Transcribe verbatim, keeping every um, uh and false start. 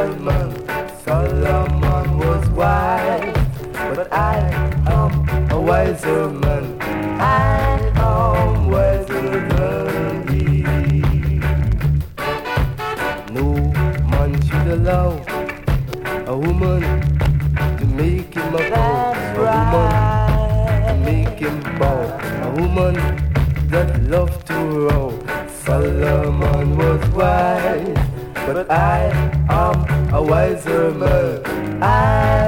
wiser man. Solomon was wise, but I am a wiser man. I am wiser than he. No man should allow a woman to make him a bow. A woman to make him bow. A woman that loved to row. Solomon was wise, but I am a wiser man. I